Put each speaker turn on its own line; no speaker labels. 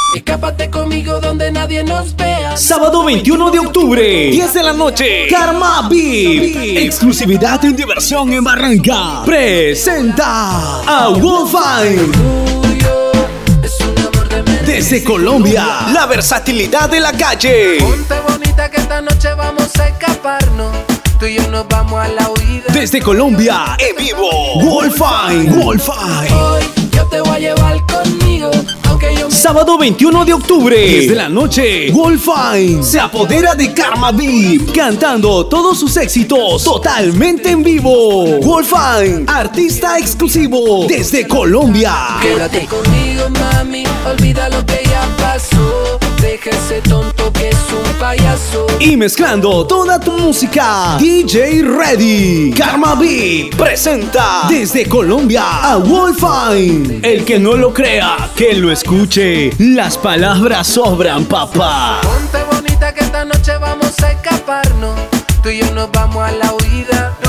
Escápate conmigo donde nadie nos vea.
Sábado 21 de octubre, 10 de la noche, Karma VIP, exclusividad en diversión en Barranca, presenta a Wolfine. Desde Colombia, la versatilidad de la calle.
Ponte bonita que esta noche vamos a escaparnos. Tú y yo nos vamos a la huida.
Desde Colombia, en vivo, Wolfine.
Hoy yo te voy a llevar conmigo, aunque yo...
Sábado 21 de octubre, 10 de la noche, Wolfine se apodera de Karma VIP, cantando todos sus éxitos totalmente en vivo. Wolfine, artista exclusivo desde Colombia.
Quédate conmigo, mami, olvida lo que ya pasó. Deja ese tonto que es un payaso.
Y mezclando toda tu música, DJ Ready. Karma VIP presenta desde Colombia a Wolfine. El que no lo crea, que lo escuche. Las palabras sobran, papá.
Ponte bonita que esta noche vamos a escaparnos. Tú y yo nos vamos a la huida.